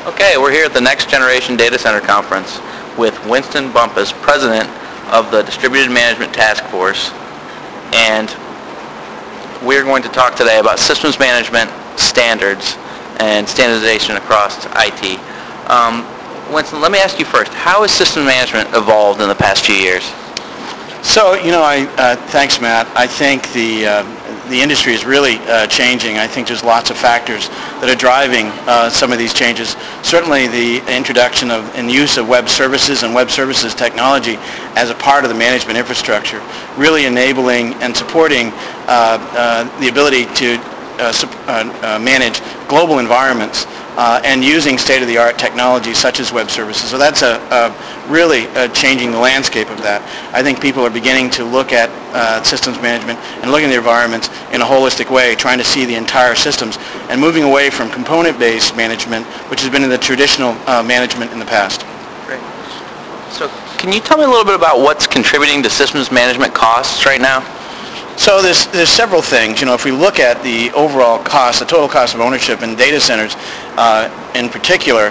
Okay, we're here at the Next Generation Data Center Conference with Winston Bumpus, President of the Distributed Management Task Force, and we're going to talk today about systems management standards and standardization across IT. Winston, let me ask you first, how has systems management evolved in the past few years? So, thanks, Matt. I think the industry is really changing. I think there's lots of factors that are driving some of these changes. Certainly the introduction of and use of web services and web services technology as a part of the management infrastructure, really enabling and supporting the ability to manage global environments and using state-of-the-art technology such as web services. So that's really changing the landscape of that. I think people are beginning to look at systems management and looking at the environments in a holistic way, trying to see the entire systems and moving away from component-based management, which has been in the traditional management in the past. Great. So can you tell me a little bit about what's contributing to systems management costs right now? So there's several things. If we look at the overall cost, the total cost of ownership in data centers in particular,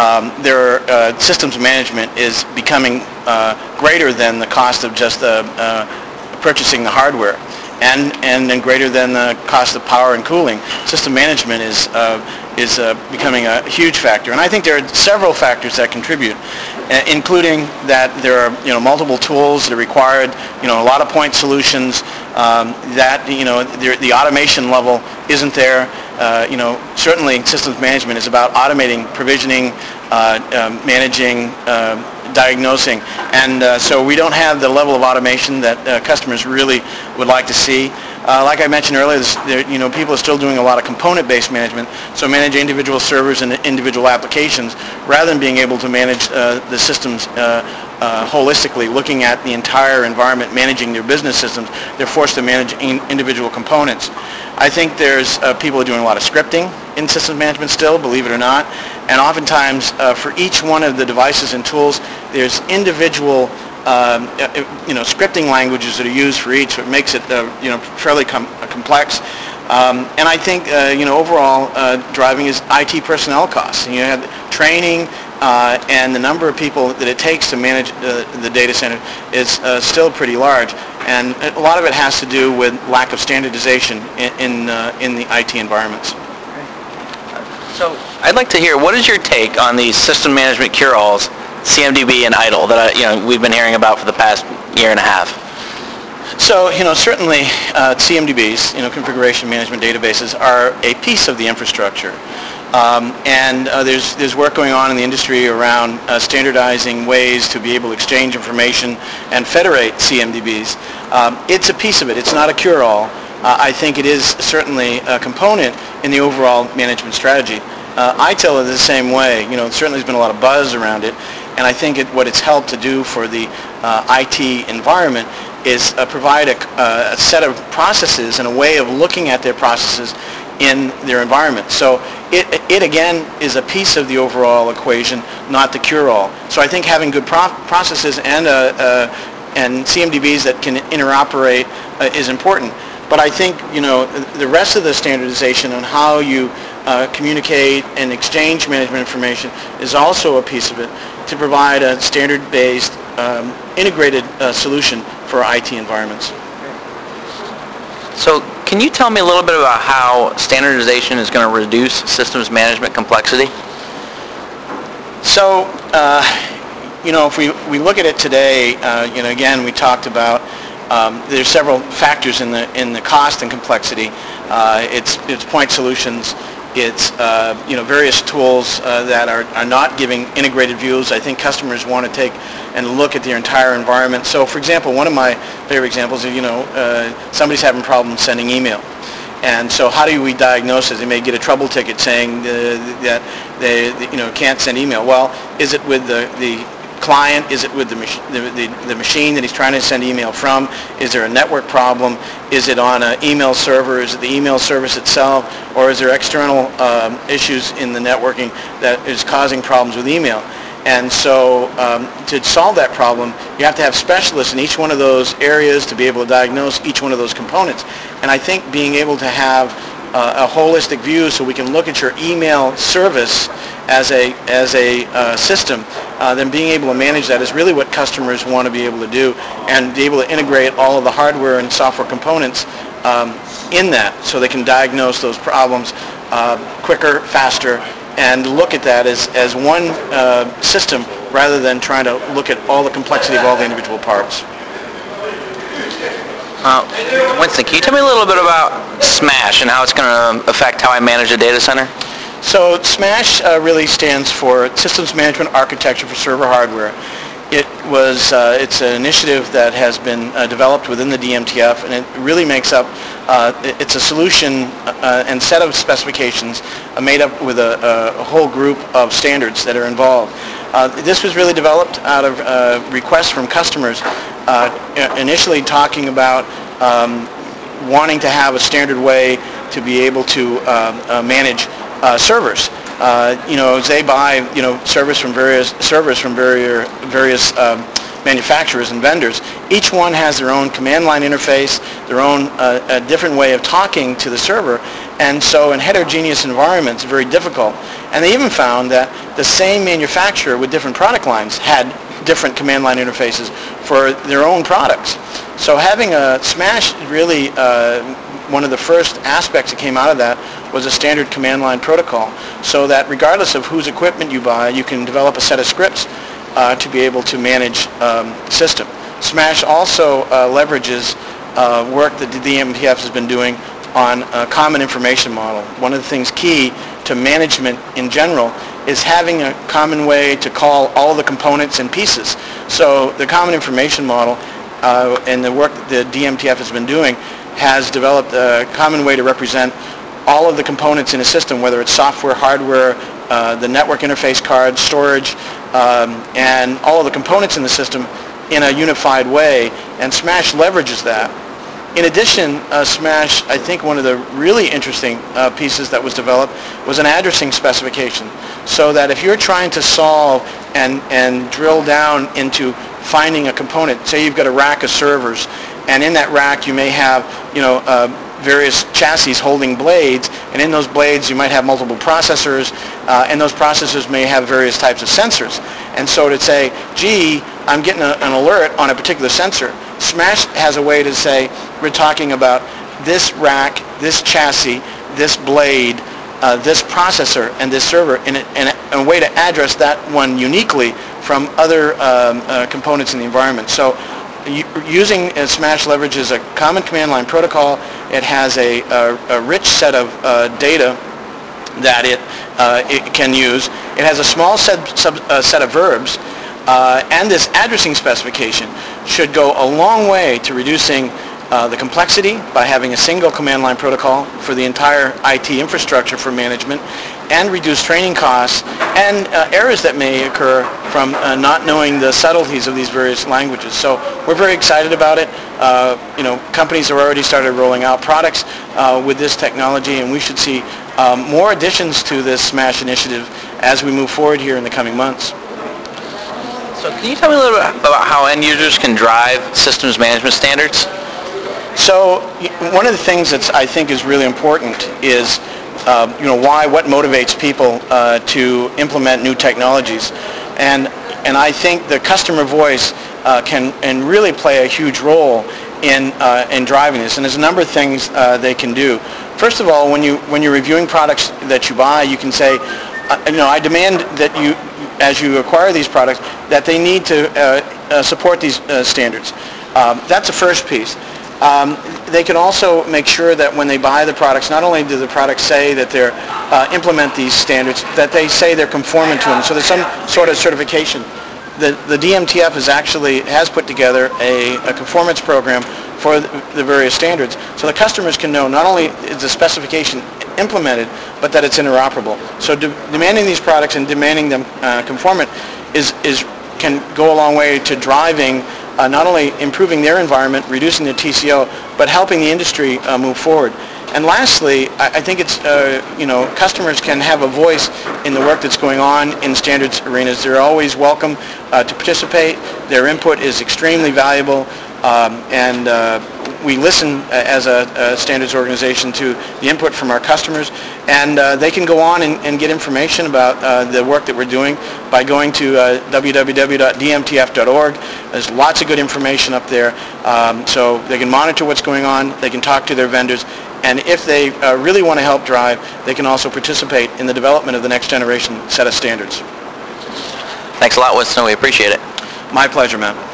systems management is becoming greater than the cost of just purchasing the hardware, and then greater than the cost of power and cooling. System management is becoming a huge factor, and I think there are several factors that contribute, including that there are multiple tools that are required, a lot of point solutions, that the automation level isn't there. Certainly systems management is about automating provisioning, managing, diagnosing, and so we don't have the level of automation that customers really would like to see. Like I mentioned earlier, people are still doing a lot of component-based management, so manage individual servers and individual applications rather than being able to manage the systems holistically, looking at the entire environment, managing their business systems. They're forced to manage individual components. I think there's people are doing a lot of scripting in systems management still, believe it or not, and oftentimes for each one of the devices and tools, there's individual scripting languages that are used for each, so it makes it fairly complex. And I think overall driving is IT personnel costs. And you have training and the number of people that it takes to manage the data center is still pretty large, and a lot of it has to do with lack of standardization in the IT environments. So I'd like to hear, what is your take on these system management cure-alls, CMDB and ITIL, that we've been hearing about for the past year and a half? So, certainly CMDBs, configuration management databases, are a piece of the infrastructure. And there's work going on in the industry around standardizing ways to be able to exchange information and federate CMDBs. It's a piece of it. It's not a cure-all. I think it is certainly a component in the overall management strategy. ITIL is the same way. Certainly there's been a lot of buzz around it, and I think what it's helped to do for the IT environment is provide a set of processes and a way of looking at their processes in their environment. So it again is a piece of the overall equation, not the cure-all. So I think having good processes and CMDBs that can interoperate is important. But I think the rest of the standardization on how you communicate and exchange management information is also a piece of it, to provide a standard-based integrated solution for IT environments. So can you tell me a little bit about how standardization is going to reduce systems management complexity? So, if we look at it today, again, we talked about there's several factors in the cost and complexity. It's point solutions. It's various tools that are not giving integrated views. I think customers want to take and look at their entire environment. So, for example, one of my favorite examples is somebody's having problems sending email, and so how do we diagnose it? They may get a trouble ticket saying that they can't send email. Well, is it with the client? Is it with the machine that he's trying to send email from? Is there a network problem? Is it on an email server? Is it the email service itself? Or is there external issues in the networking that is causing problems with email? And so to solve that problem, you have to have specialists in each one of those areas to be able to diagnose each one of those components. And I think being able to have a holistic view so we can look at your email service as a system, then being able to manage that is really what customers want to be able to do, and be able to integrate all of the hardware and software components in that, so they can diagnose those problems quicker, faster, and look at that as one system rather than trying to look at all the complexity of all the individual parts. Winston, can you tell me a little bit about SMASH and how it's going to affect how I manage a data center? So SMASH really stands for Systems Management Architecture for Server Hardware. It's an initiative that has been developed within the DMTF, and it really makes up, it's a solution and set of specifications made up with a whole group of standards that are involved. This was really developed out of requests from customers, initially talking about wanting to have a standard way to be able to manage servers. As they buy, servers from various manufacturers and vendors, each one has their own command line interface, their own different way of talking to the server, and so in heterogeneous environments, very difficult. And they even found that the same manufacturer with different product lines had different command line interfaces for their own products. So having a SMASH really, one of the first aspects that came out of that was a standard command line protocol, so that regardless of whose equipment you buy, you can develop a set of scripts to be able to manage system. SMASH also leverages work that the DMTF has been doing on a common information model. One of the things key to management in general is having a common way to call all the components and pieces. So the common information model and the work that the DMTF has been doing has developed a common way to represent all of the components in a system, whether it's software, hardware, the network interface card, storage, and all of the components in the system in a unified way, and SMASH leverages that. In addition, SMASH, I think one of the really interesting pieces that was developed was an addressing specification, so that if you're trying to solve and drill down into finding a component, say you've got a rack of servers, and in that rack you may have, various chassis holding blades, and in those blades you might have multiple processors, and those processors may have various types of sensors. And so to say, gee, I'm getting an alert on a particular sensor, SMASH has a way to say, we're talking about this rack, this chassis, this blade, this processor, and this server, in a way to address that one uniquely from other components in the environment. So using SMASH leverages a common command line protocol. It has a rich set of data that it can use. It has a small set of verbs, and this addressing specification should go a long way to reducing the complexity by having a single command line protocol for the entire IT infrastructure for management, and reduce training costs and errors that may occur from not knowing the subtleties of these various languages. So we're very excited about it. Companies have already started rolling out products with this technology, and we should see more additions to this SMASH initiative as we move forward here in the coming months. So can you tell me a little bit about how end users can drive systems management standards? So one of the things that I think is really important is what motivates people to implement new technologies, and I think the customer voice can really play a huge role in driving this. And there's a number of things they can do. First of all, when you're reviewing products that you buy, you can say, I demand that you, as you acquire these products, that they need to support these standards. That's the first piece. They can also make sure that when they buy the products, not only do the products say that they're implement these standards, that they say they're conformant to them. So there's some sort of certification. The DMTF has put together a conformance program for the various standards, so the customers can know not only is the specification implemented, but that it's interoperable. So demanding these products and demanding them conformant can go a long way to driving not only improving their environment, reducing the TCO, but helping the industry move forward. And lastly, I think it's, customers can have a voice in the work that's going on in standards arenas. They're always welcome to participate. Their input is extremely valuable, and we listen as a standards organization to the input from our customers, and they can go on and get information about the work that we're doing by going to www.dmtf.org. There's lots of good information up there, so they can monitor what's going on, they can talk to their vendors, and if they really want to help drive, they can also participate in the development of the next generation set of standards. Thanks a lot, Winston. We appreciate it. My pleasure, Matt.